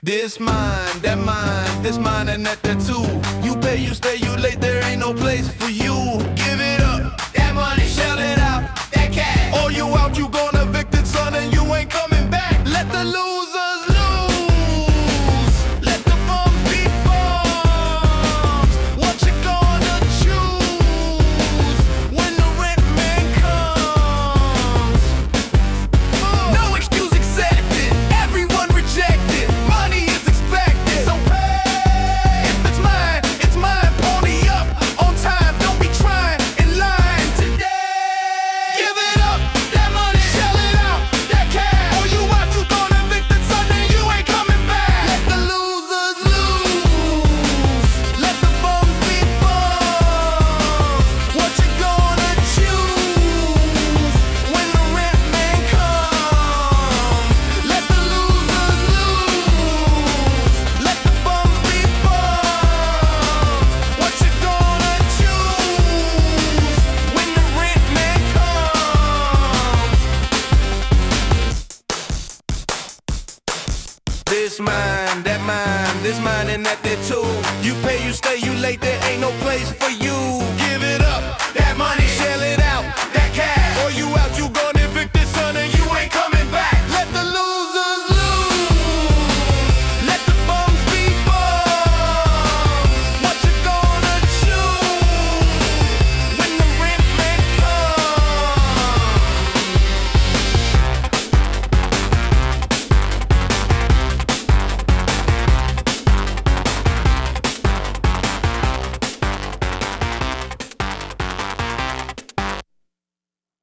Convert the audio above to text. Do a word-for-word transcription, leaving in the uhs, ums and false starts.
This mine, that mine, this mine and that that too. You pay, you stay, you late, there ain't no place for you. Give it up, that money, shell it out, that cash. Or you out, you gone evicted, son, and you ain't coming back. Let the losers lose. Let the bums be bums. What you gonna choose when the rent man comes? No excuse accepted, everyone rejected. Money is expected, so pay. If it's mine, it's mine. Pony up on time, don't be trying in line today. Give it up, that money, shell it out, that cash. Or you out, you gone evicted, son, and you ain't coming back. Let the losers lose. Let the bums be bums. What you gonna choose when the rent man comes? Let the losers lose. Let the bums be bums. What you gonna choose when the rent man comes? This mine, that mine, this mine and that there too. You pay, you stay, you late, there ain't no place for you.